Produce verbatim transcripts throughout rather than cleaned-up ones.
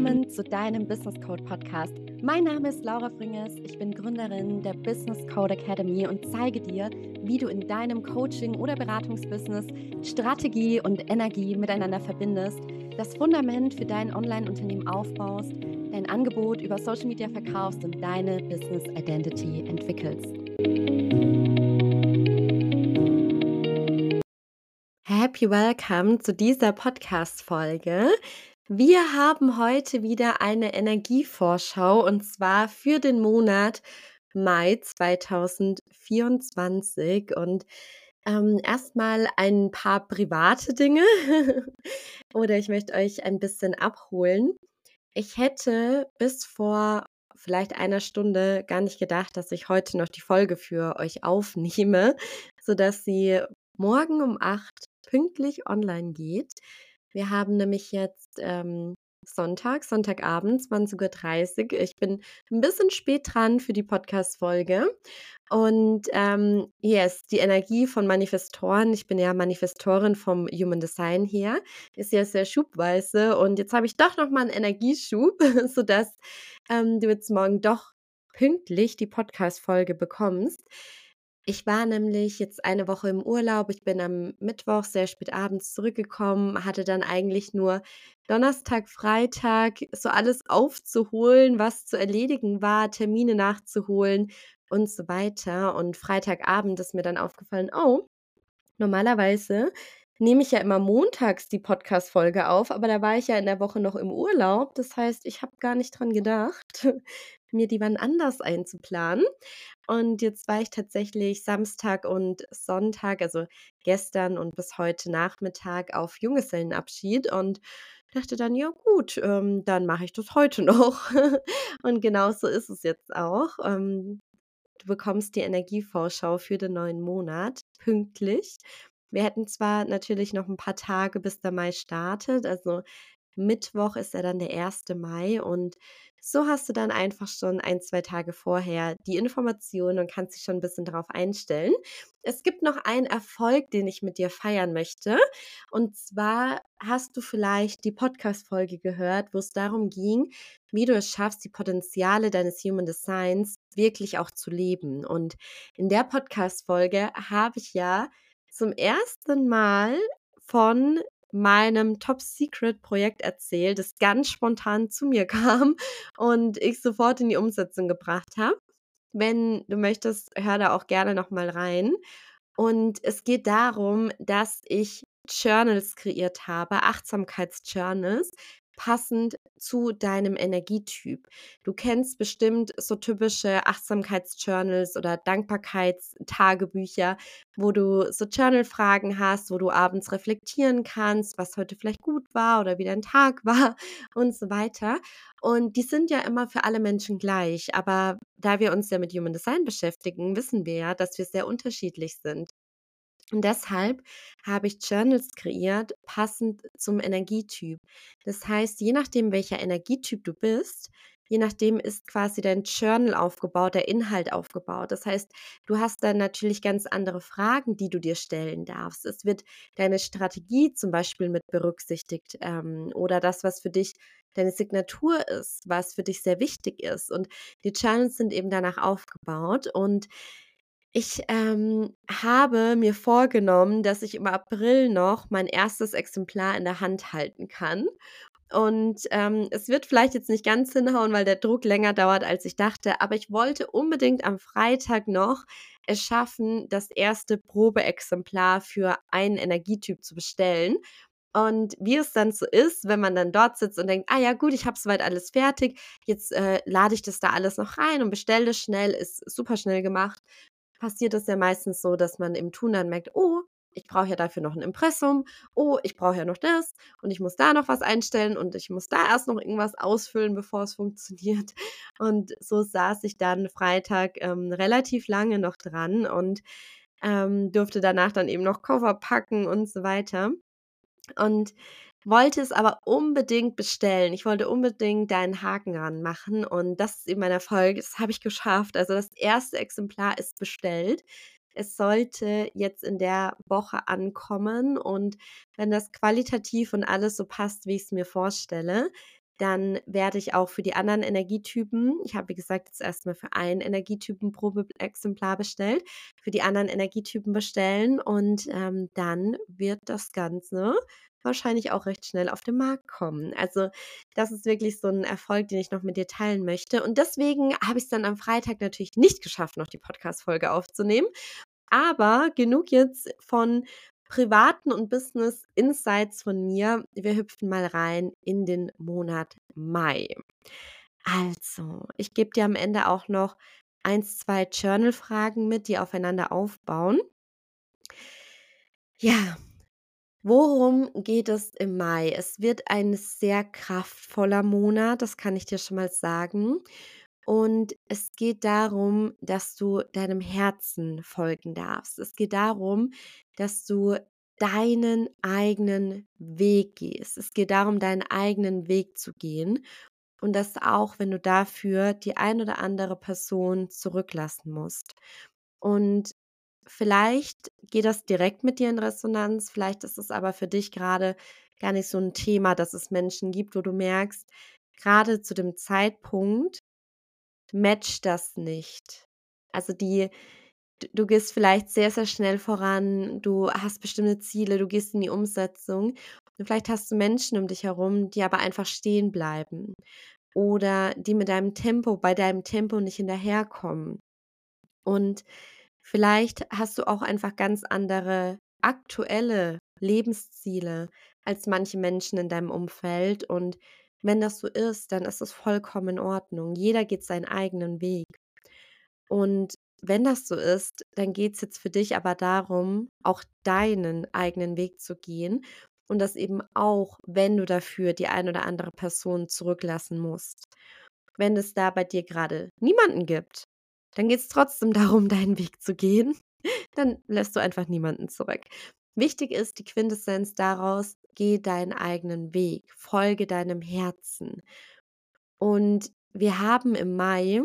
willkommen zu deinem Business Code Podcast. Mein Name ist Laura Fringes, ich bin Gründerin der Business Code Academy und zeige dir, wie du in deinem Coaching- oder Beratungsbusiness Strategie und Energie miteinander verbindest, das Fundament für dein Online-Unternehmen aufbaust, dein Angebot über Social Media verkaufst und deine Business Identity entwickelst. Happy Welcome zu dieser Podcast-Folge. Wir haben heute wieder eine Energievorschau und zwar für den Monat Mai zweitausendvierundzwanzig und ähm, erstmal ein paar private Dinge oder ich möchte euch ein bisschen abholen. Ich hätte bis vor vielleicht einer Stunde gar nicht gedacht, dass ich heute noch die Folge für euch aufnehme, sodass sie morgen um acht pünktlich online geht. Wir haben nämlich jetzt ähm, Sonntag, Sonntagabend, zwanzig Uhr dreißig. Ich bin ein bisschen spät dran für die Podcast-Folge. Und ähm, yes, die Energie von Manifestoren, ich bin ja Manifestorin vom Human Design her, ist ja sehr schubweise. Und jetzt habe ich doch nochmal einen Energieschub, sodass ähm, du jetzt morgen doch pünktlich die Podcast-Folge bekommst. Ich war nämlich jetzt eine Woche im Urlaub. Ich bin am Mittwoch sehr spät abends zurückgekommen, hatte dann eigentlich nur Donnerstag, Freitag so alles aufzuholen, was zu erledigen war, Termine nachzuholen und so weiter. Und Freitagabend ist mir dann aufgefallen, oh, normalerweise nehme ich ja immer montags die Podcast-Folge auf, aber da war ich ja in der Woche noch im Urlaub. Das heißt, ich habe gar nicht dran gedacht, mir die wann anders einzuplanen. Und jetzt war ich tatsächlich Samstag und Sonntag, also gestern und bis heute Nachmittag auf Junggesellenabschied und dachte dann, ja gut, ähm, dann mache ich das heute noch. Und genau so ist es jetzt auch. Ähm, du bekommst die Energievorschau für den neuen Monat pünktlich. Wir hätten zwar natürlich noch ein paar Tage, bis der Mai startet, also Mittwoch ist ja dann der erste Mai und so hast du dann einfach schon ein, zwei Tage vorher die Informationen und kannst dich schon ein bisschen darauf einstellen. Es gibt noch einen Erfolg, den ich mit dir feiern möchte. Und zwar hast du vielleicht die Podcast-Folge gehört, wo es darum ging, wie du es schaffst, die Potenziale deines Human Designs wirklich auch zu leben. Und in der Podcast-Folge habe ich ja zum ersten Mal von meinem Top-Secret-Projekt erzählt, das ganz spontan zu mir kam und ich sofort in die Umsetzung gebracht habe. Wenn du möchtest, hör da auch gerne noch mal rein. Und es geht darum, dass ich Journals kreiert habe, Achtsamkeits-Journals, passend zu deinem Energietyp. Du kennst bestimmt so typische Achtsamkeits-Journals oder Dankbarkeitstagebücher, wo du so Journal-Fragen hast, wo du abends reflektieren kannst, was heute vielleicht gut war oder wie dein Tag war und so weiter. Und die sind ja immer für alle Menschen gleich, aber da wir uns ja mit Human Design beschäftigen, wissen wir ja, dass wir sehr unterschiedlich sind. Und deshalb habe ich Journals kreiert, passend zum Energietyp. Das heißt, je nachdem, welcher Energietyp du bist, je nachdem ist quasi dein Journal aufgebaut, der Inhalt aufgebaut. Das heißt, du hast dann natürlich ganz andere Fragen, die du dir stellen darfst. Es wird deine Strategie zum Beispiel mit berücksichtigt ähm, oder das, was für dich deine Signatur ist, was für dich sehr wichtig ist. Und die Journals sind eben danach aufgebaut und ich, ähm, habe mir vorgenommen, dass ich im April noch mein erstes Exemplar in der Hand halten kann. Und, ähm, es wird vielleicht jetzt nicht ganz hinhauen, weil der Druck länger dauert, als ich dachte, aber ich wollte unbedingt am Freitag noch es schaffen, das erste Probeexemplar für einen Energietyp zu bestellen. Und wie es dann so ist, wenn man dann dort sitzt und denkt: „Ah ja gut, ich habe soweit alles fertig, jetzt, äh, lade ich das da alles noch rein und bestelle das schnell“, ist super schnell gemacht. Passiert es ja meistens so, dass man im Tun dann merkt: „Oh, ich brauche ja dafür noch 'n Impressum. Oh, ich brauche ja noch das und ich muss da noch was einstellen und ich muss da erst noch irgendwas ausfüllen, bevor es funktioniert.“ Und so saß ich dann Freitag, ähm, relativ lange noch dran und, ähm, durfte danach dann eben noch Koffer packen und so weiter und wollte es aber unbedingt bestellen. Ich wollte unbedingt da 'n Haken ranmachen und das ist eben mein Erfolg. Das habe ich geschafft. Also, das erste Exemplar ist bestellt. Es sollte jetzt in der Woche ankommen und wenn das qualitativ und alles so passt, wie ich's mir vorstelle, dann werde ich auch für die anderen Energietypen ich habe, wie gesagt, jetzt erst mal für einen Energietypen Probeexemplar bestellt, für die anderen Energietypen bestellen und, ähm, dann wird das Ganze wahrscheinlich auch recht schnell auf den Markt kommen. Also, das ist wirklich so 'n Erfolg, den ich noch mit dir teilen möchte. Und deswegen habe ich's dann am Freitag natürlich nicht geschafft, noch die Podcast-Folge aufzunehmen. Aber genug jetzt von privaten und Business-Insights von mir. Wir hüpfen mal rein in den Monat Mai. Also, ich gebe dir am Ende auch noch eins, zwei Journal-Fragen mit, die aufeinander aufbauen. Ja, worum geht es im Mai? Es wird ein sehr kraftvoller Monat, das kann ich dir schon mal sagen. Und es geht darum, dass du deinem Herzen folgen darfst. Es geht darum, dass du deinen eigenen Weg gehst. Es geht darum, deinen eigenen Weg zu gehen und dass auch, wenn du dafür die ein oder andere Person zurücklassen musst. Und vielleicht geht das direkt mit dir in Resonanz, vielleicht ist es aber für dich grade gar nicht so 'n Thema, dass es Menschen gibt, wo du merkst, grade zu dem Zeitpunkt matcht das nicht. Also, die d du gehst vielleicht sehr, sehr schnell voran, du hast bestimmte Ziele, du gehst in die Umsetzung und vielleicht hast du Menschen um dich herum, die aber einfach stehen bleiben oder die mit deinem Tempo bei deinem Tempo nicht hinterherkommen. Und vielleicht hast du auch einfach ganz andere aktuelle Lebensziele als manche Menschen in deinem Umfeld. Und wenn das so ist, dann ist das vollkommen in Ordnung. Jeder geht seinen eigenen Weg. Und wenn das so ist, dann geht's jetzt für dich aber darum, auch deinen eigenen Weg zu gehen und das eben auch, wenn du dafür die ein oder andere Person zurücklassen musst. Wenn es da bei dir grade niemanden gibt, dann geht's trotzdem darum, deinen Weg zu gehen. Dann lässt du einfach niemanden zurück. Wichtig ist die Quintessenz daraus: Geh deinen eigenen Weg, folge deinem Herzen. Und wir haben im Mai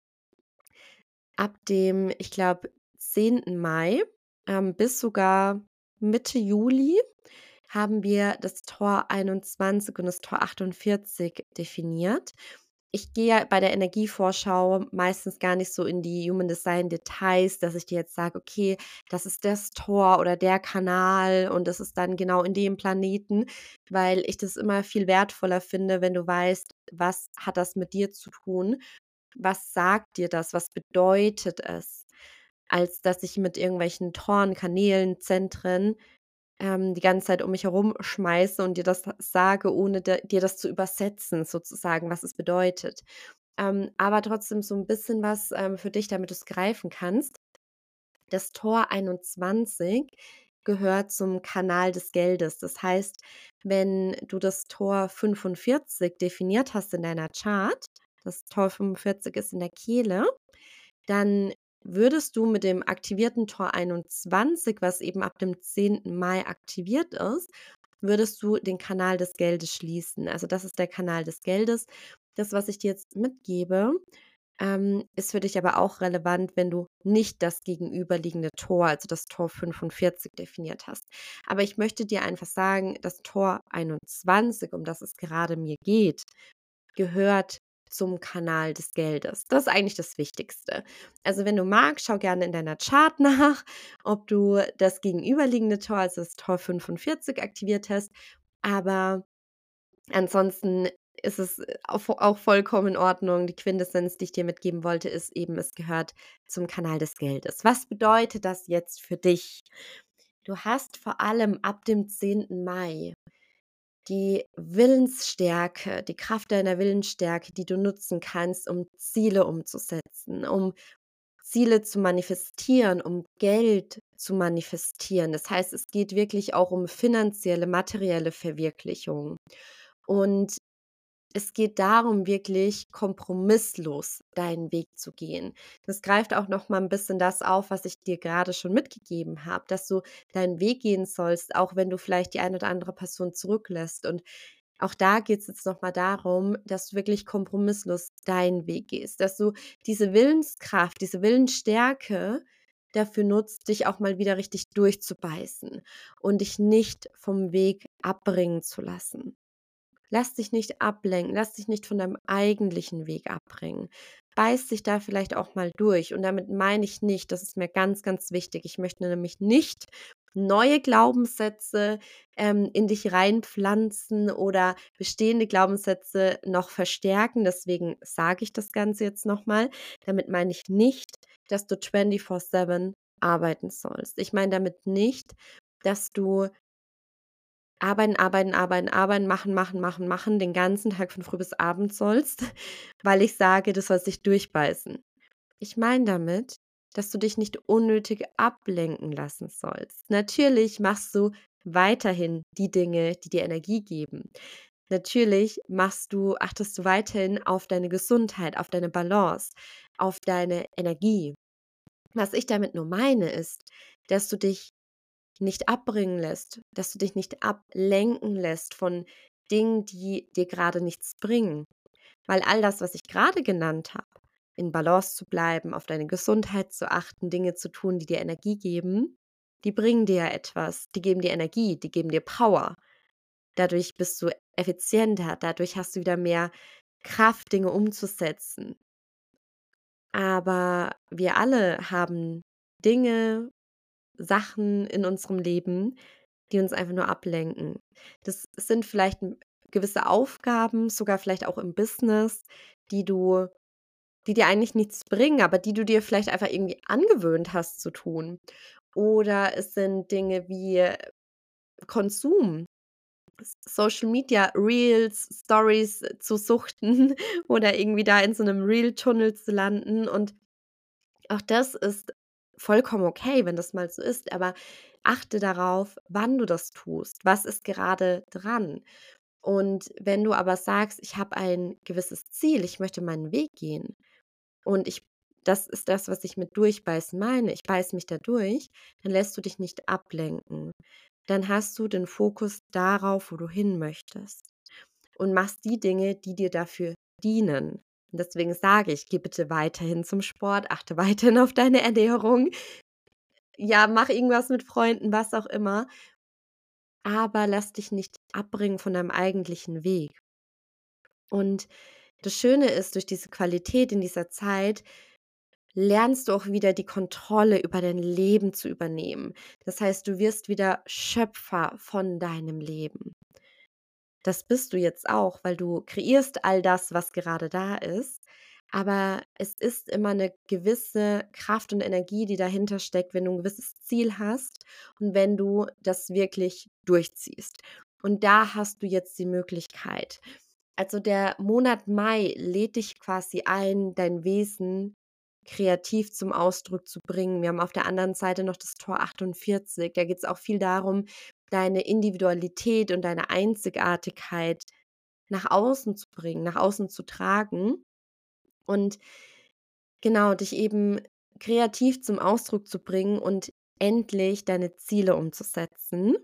ab dem, ich glaube, zehnten Mai, ähm, bis sogar Mitte Juli haben wir das Tor einundzwanzig und das Tor achtundvierzig definiert. Ich gehe ja bei der Energievorschau meistens gar nicht so in die Human Design Details, dass ich dir jetzt sage: „Okay, das ist das Tor oder der Kanal und das ist dann genau in dem Planeten“, weil ich das immer viel wertvoller finde, wenn du weißt, was hat das mit dir zu tun? Was sagt dir das? Was bedeutet es? Als dass ich mit irgendwelchen Toren, Kanälen, Zentren, ähm, die ganze Zeit um mich herum schmeiße und dir das sage, ohne d dir das zu übersetzen sozusagen, was es bedeutet. Ähm, aber trotzdem so 'n bisschen was, ähm, für dich, damit du's greifen kannst. Das Tor einundzwanzig gehört zum Kanal des Geldes. Das heißt, wenn du das Tor fünfundvierzig definiert hast in deiner Chart, das Tor fünfundvierzig ist in der Kehle, dann würdest du mit dem aktivierten Tor einundzwanzig, was eben ab dem zehnten Mai aktiviert ist, würdest du den Kanal des Geldes schließen. Also, das ist der Kanal des Geldes. Das, was ich dir jetzt mitgebe, ähm, ist für dich aber auch relevant, wenn du nicht das gegenüberliegende Tor, also das Tor fünfundvierzig definiert hast. Aber ich möchte dir einfach sagen, das Tor einundzwanzig, um das es gerade mir geht, gehört zum Kanal des Geldes. Das ist eigentlich das Wichtigste. Also, wenn du magst, schau gerne in deiner Chart nach, ob du das gegenüberliegende Tor, also das Tor fünfundvierzig aktiviert hast. Aber ansonsten ist es auch vo auch vollkommen in Ordnung. Die Quintessenz, die ich dir mitgeben wollte, ist eben, es gehört zum Kanal des Geldes. Was bedeutet das jetzt für dich? Du hast vor allem ab dem zehnten Mai die Willensstärke, die Kraft deiner Willensstärke, die du nutzen kannst, um Ziele umzusetzen, um Ziele zu manifestieren, um Geld zu manifestieren. Das heißt, es geht wirklich auch um finanzielle, materielle Verwirklichung. Und es geht darum, wirklich kompromisslos deinen Weg zu gehen. Das greift auch noch mal 'n bisschen das auf, was ich dir grade schon mitgegeben habe, dass du deinen Weg gehen sollst, auch wenn du vielleicht die ein oder andere Person zurücklässt. Und auch da geht's jetzt noch mal darum, dass du wirklich kompromisslos deinen Weg gehst, dass du diese Willenskraft, diese Willensstärke dafür nutzt, dich auch mal wieder richtig durchzubeißen und dich nicht vom Weg abbringen zu lassen. Lass dich nicht ablenken, lass dich nicht von deinem eigentlichen Weg abbringen. Beiß dich da vielleicht auch mal durch. Und damit meine ich nicht, das ist mir ganz, ganz wichtig. Ich möchte nämlich nicht neue Glaubenssätze ähm, in dich reinpflanzen oder bestehende Glaubenssätze noch verstärken. Deswegen sage ich das Ganze jetzt nochmal. Damit meine ich nicht, dass du vierundzwanzig sieben arbeiten sollst. Ich meine damit nicht, dass du arbeiten, arbeiten, arbeiten, arbeiten, machen, machen, machen, machen, den ganzen Tag von früh bis abend sollst, weil ich sage, du sollst dich durchbeißen. Ich meine damit, dass du dich nicht unnötig ablenken lassen sollst. Natürlich machst du weiterhin die Dinge, die dir Energie geben. Natürlich machst du achtest du weiterhin auf deine Gesundheit, auf deine Balance, auf deine Energie. Was ich damit nur meine, ist, dass du dich nicht abbringen lässt, dass du dich nicht ablenken lässt von Dingen, die dir gerade nichts bringen. Weil all das, was ich gerade genannt habe, in Balance zu bleiben, auf deine Gesundheit zu achten, Dinge zu tun, die dir Energie geben, die bringen dir ja etwas, die geben dir Energie, die geben dir Power. Dadurch bist du effizienter, dadurch hast du wieder mehr Kraft, Dinge umzusetzen. Aber wir alle haben Dinge, Sachen in unserem Leben, die uns einfach nur ablenken. Das sind vielleicht m gewisse Aufgaben, sogar vielleicht auch im Business, die du die dir eigentlich nichts bringen, aber die du dir vielleicht einfach irgendwie angewöhnt hast zu tun. Oder es sind Dinge wie Konsum, S Social Media, Reels, Stories zu suchten oder irgendwie da in so 'nem Reel-Tunnel zu landen. Und auch das ist vollkommen okay, wenn das mal so ist, aber achte darauf, wann du das tust. Was ist gerade dran? Und wenn du aber sagst: „Ich habe ein gewisses Ziel, ich möchte meinen Weg gehen und ich das ist das, was ich mit durchbeißen meine, ich beiße mich da durch“, dann lässt du dich nicht ablenken. Dann hast du den Fokus darauf, wo du hin möchtest und machst die Dinge, die dir dafür dienen. Und deswegen sage ich, geh bitte weiterhin zum Sport, achte weiterhin auf deine Ernährung. Ja, mach irgendwas mit Freunden, was auch immer, aber lass dich nicht abbringen von deinem eigentlichen Weg. Und das Schöne ist, durch diese Qualität in dieser Zeit lernst du auch wieder die Kontrolle über dein Leben zu übernehmen. Das heißt, du wirst wieder Schöpfer von deinem Leben. Das bist du jetzt auch, weil du kreierst all das, was gerade da ist. Aber es ist immer eine gewisse Kraft und Energie, die dahinter steckt, wenn du ein gewisses Ziel hast und wenn du das wirklich durchziehst. Und da hast du jetzt die Möglichkeit. Also, der Monat Mai lädt dich quasi ein, dein Wesen kreativ zum Ausdruck zu bringen. Wir haben auf der anderen Seite noch das Tor achtundvierzig. Da geht es auch viel darum, deine Individualität und deine Einzigartigkeit nach außen zu bringen, nach außen zu tragen und genau, dich eben kreativ zum Ausdruck zu bringen und endlich deine Ziele umzusetzen.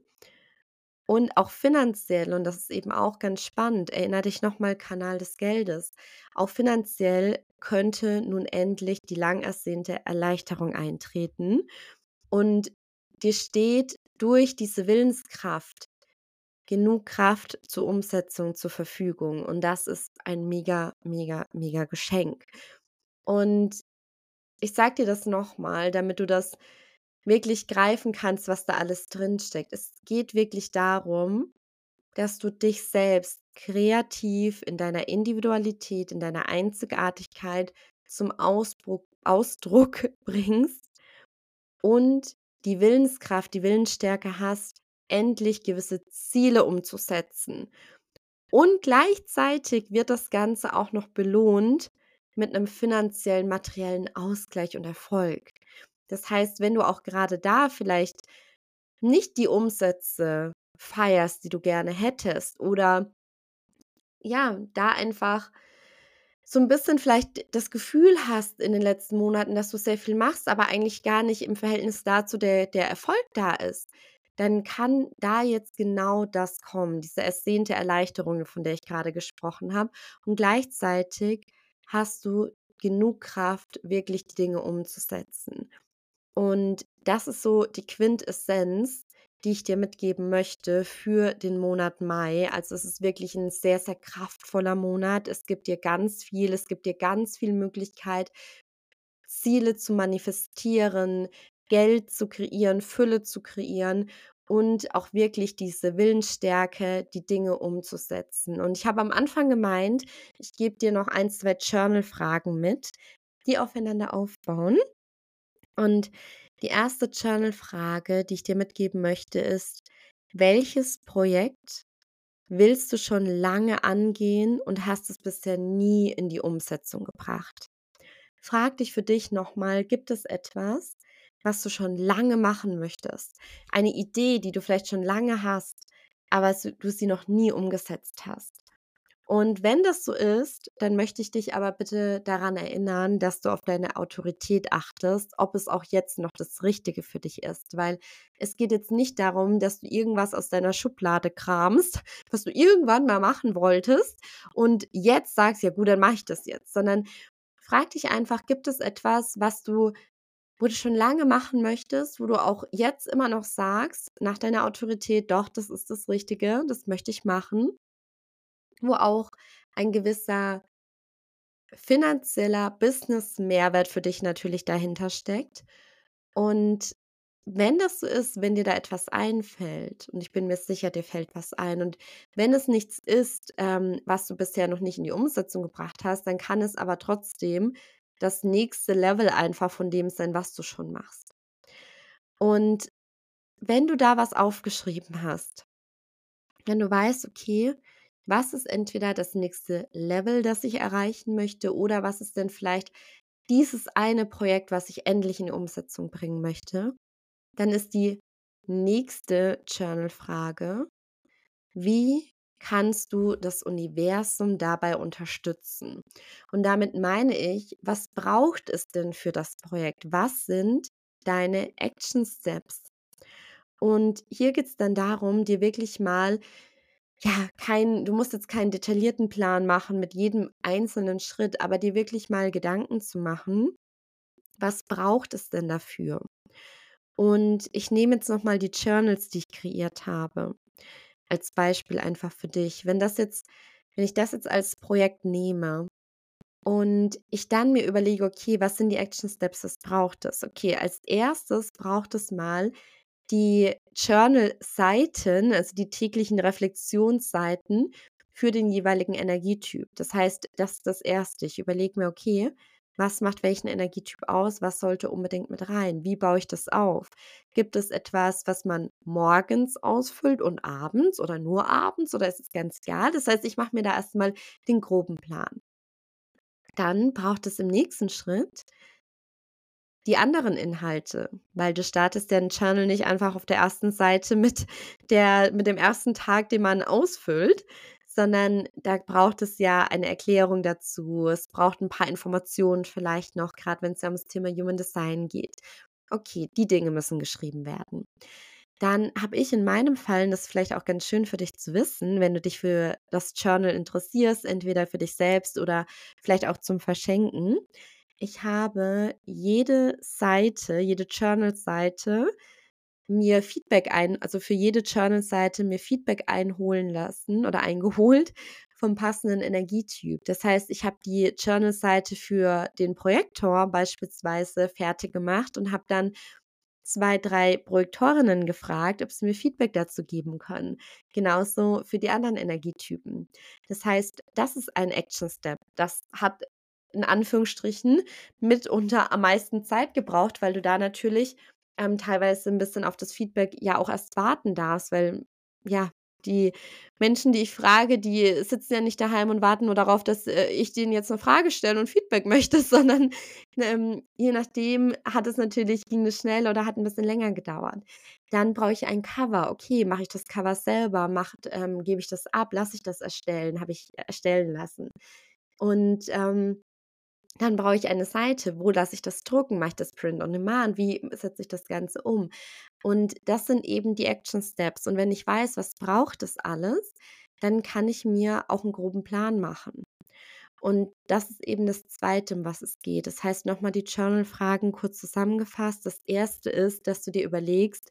Und auch finanziell, und das ist eben auch ganz spannend, erinnere dich nochmal Kanal des Geldes. Auch finanziell könnte nun endlich die lang ersehnte Erleichterung eintreten und dir steht durch diese Willenskraft genug Kraft zur Umsetzung zur Verfügung. Und das ist ein mega, mega, mega Geschenk. Und ich sage dir das nochmal, damit du das wirklich greifen kannst, was da alles drinsteckt. Es geht wirklich darum, dass du dich selbst kreativ in deiner Individualität, in deiner Einzigartigkeit zum Ausbruch Ausdruck bringst und die Willenskraft, die Willensstärke hast, endlich gewisse Ziele umzusetzen. Und gleichzeitig wird das Ganze auch noch belohnt mit einem finanziellen, materiellen Ausgleich und Erfolg. Das heißt, wenn du auch gerade da vielleicht nicht die Umsätze feierst, die du gerne hättest oder ja, da einfach so ein bisschen vielleicht das Gefühl hast in den letzten Monaten, dass du sehr viel machst, aber eigentlich gar nicht im Verhältnis dazu der der Erfolg da ist, dann kann da jetzt genau das kommen, diese ersehnte Erleichterung, von der ich gerade gesprochen habe. Und gleichzeitig hast du genug Kraft, wirklich die Dinge umzusetzen. Und das ist so die Quintessenz, die ich dir mitgeben möchte für den Monat Mai. Also, es ist wirklich ein sehr, sehr kraftvoller Monat. Es gibt dir ganz viel es gibt dir ganz viel Möglichkeit, Ziele zu manifestieren, Geld zu kreieren, Fülle zu kreieren und auch wirklich diese Willensstärke, die Dinge umzusetzen. Und ich habe am Anfang gemeint, ich gebe dir noch ein, zwei Journal-Fragen mit, die aufeinander aufbauen. Und die erste Journal-Frage, die ich dir mitgeben möchte, ist: Welches Projekt willst du schon lange angehen und hast es bisher nie in die Umsetzung gebracht? Frag dich für dich nochmal: Gibt es etwas, was du schon lange machen möchtest? Eine Idee, die du vielleicht schon lange hast, aber s du sie noch nie umgesetzt hast? Und wenn das so ist, dann möchte ich dich aber bitte daran erinnern, dass du auf deine Autorität achtest, ob es auch jetzt noch das Richtige für dich ist. Weil es geht jetzt nicht darum, dass du irgendwas aus deiner Schublade kramst, was du irgendwann mal machen wolltest und jetzt sagst: „Ja gut, dann mache ich das jetzt.“ Sondern frag dich einfach: Gibt es etwas, was du wo du schon lange machen möchtest, wo du auch jetzt immer noch sagst, nach deiner Autorität: „Doch, das ist das Richtige, das möchte ich machen“, wo auch ein gewisser finanzieller Business-Mehrwert für dich natürlich dahinter steckt. Und wenn das so ist, wenn dir da etwas einfällt, und ich bin mir sicher, dir fällt was ein, und wenn es nichts ist, ähm, was du bisher noch nicht in die Umsetzung gebracht hast, dann kann es aber trotzdem das nächste Level einfach von dem sein, was du schon machst. Und wenn du da was aufgeschrieben hast, wenn du weißt, okay, was ist entweder das nächste Level, das ich erreichen möchte, oder was ist denn vielleicht dieses eine Projekt, was ich endlich in die Umsetzung bringen möchte, dann ist die nächste Journal-Frage: Wie kannst du das Universum dabei unterstützen? Und damit meine ich, was braucht es denn für das Projekt? Was sind deine Action Steps? Und hier geht es dann darum, dir wirklich mal, ja, kein du musst jetzt keinen detaillierten Plan machen mit jedem einzelnen Schritt, aber dir wirklich mal Gedanken zu machen: Was braucht es denn dafür? Und ich nehme jetzt noch mal die Journals, die ich kreiert habe, als Beispiel einfach für dich. Wenn das jetzt wenn ich das jetzt als Projekt nehme und ich dann mir überlege: „Okay, was sind die Action Steps, was braucht es?“ Okay, als Erstes braucht es mal die Journal-Seiten, also die täglichen Reflexionsseiten für den jeweiligen Energietyp. Das heißt, das ist das Erste. Ich überlege mir: „Okay, was macht welchen Energietyp aus? Was sollte unbedingt mit rein? Wie baue ich das auf? Gibt es etwas, was man morgens ausfüllt und abends oder nur abends, oder ist es ganz egal?“ Das heißt, ich mache mir da erst mal den groben Plan. Dann braucht es im nächsten Schritt die anderen Inhalte, weil du startest ja 'n Journal nicht einfach auf der ersten Seite mit der mit dem ersten Tag, den man ausfüllt, sondern da braucht es ja eine Erklärung dazu. Es braucht 'n paar Informationen vielleicht noch, grad wenn's ja ums Thema Human Design geht. Okay, die Dinge müssen geschrieben werden. Dann habe ich in meinem Fall, und das ist vielleicht auch ganz schön für dich zu wissen, wenn du dich für das Journal interessierst, entweder für dich selbst oder vielleicht auch zum Verschenken. Ich habe jede Seite, jede Journal-Seite mir Feedback ein also für jede Journal-Seite mir Feedback einholen lassen oder eingeholt vom passenden Energietyp. Das heißt, ich habe die Journal-Seite für den Projektor beispielsweise fertig gemacht und habe dann zwei, drei Projektorinnen gefragt, ob sie mir Feedback dazu geben können. Genauso für die anderen Energietypen. Das heißt, das ist ein Action Step. Das hat in Anführungsstrichen mitunter am meisten Zeit gebraucht, weil du da natürlich, ähm, teilweise ein bisschen auf das Feedback ja auch erst warten darfst, weil, ja, die Menschen, die ich frage, die sitzen ja nicht daheim und warten nur darauf, dass, äh, ich denen jetzt eine Frage stelle und Feedback möchte, sondern, ähm, je nachdem hat es natürlich ging es schnell oder hat ein bisschen länger gedauert. Dann brauche ich ein Cover. Okay, mache ich das Cover selber? Macht ähm, gebe ich das ab? Lasse ich das erstellen? Habe ich erstellen lassen? Und, ähm dann brauche ich eine Seite. Wo lasse ich das drucken? Mache ich das Print on Demand? Wie setze ich das Ganze um? Und das sind eben die Action Steps. Und wenn ich weiß, was braucht das alles, dann kann ich mir auch einen groben Plan machen. Und das ist eben das Zweite, um was es geht. Das heißt, nochmal die Journal-Fragen kurz zusammengefasst. Das Erste ist, dass du dir überlegst: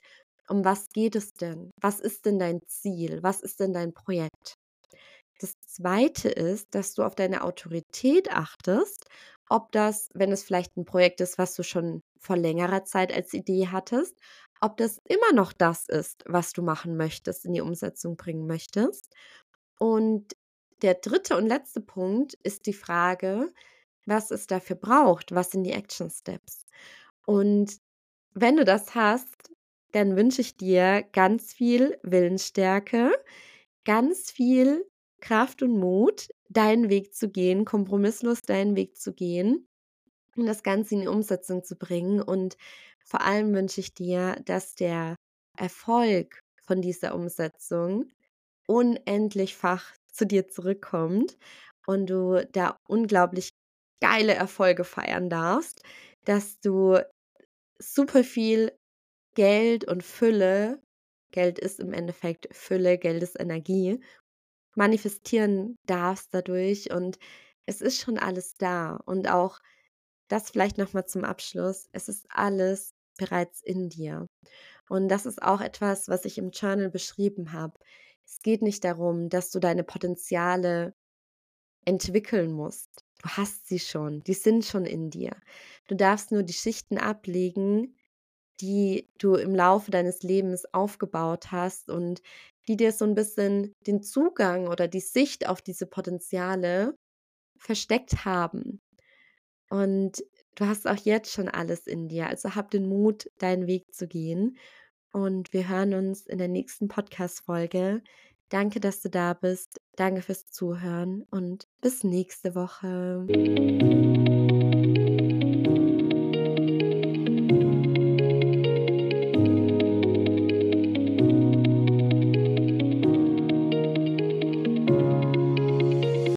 Um was geht es denn? Was ist denn dein Ziel? Was ist denn dein Projekt? Das Zweite ist, dass du auf deine Autorität achtest, ob das, wenn es vielleicht ein Projekt ist, was du schon vor längerer Zeit als Idee hattest, ob das immer noch das ist, was du machen möchtest, in die Umsetzung bringen möchtest. Und der dritte und letzte Punkt ist die Frage, was es dafür braucht, was sind die Action Steps? Und wenn du das hast, dann wünsche ich dir ganz viel Willensstärke, ganz viel Kraft und Mut, deinen Weg zu gehen, kompromisslos deinen Weg zu gehen und das Ganze in die Umsetzung zu bringen. Und vor allem wünsche ich dir, dass der Erfolg von dieser Umsetzung unendlichfach zu dir zurückkommt und du da unglaublich geile Erfolge feiern darfst, dass du super viel Geld und Fülle, Geld ist im Endeffekt Fülle, Geld ist Energie, manifestieren darfst dadurch und es ist schon alles da. Und auch das vielleicht noch mal zum Abschluss, es ist alles bereits in dir. Und das ist auch etwas, was ich im Journal beschrieben habe. Es geht nicht darum, dass du deine Potenziale entwickeln musst. Du hast sie schon, die sind schon in dir. Du darfst nur die Schichten ablegen, die du im Laufe deines Lebens aufgebaut hast und die dir so ein bisschen den Zugang oder die Sicht auf diese Potenziale versteckt haben. Und du hast auch jetzt schon alles in dir. Also hab den Mut, deinen Weg zu gehen. Und wir hören uns in der nächsten Podcast-Folge. Danke, dass du da bist. Danke fürs Zuhören und bis nächste Woche.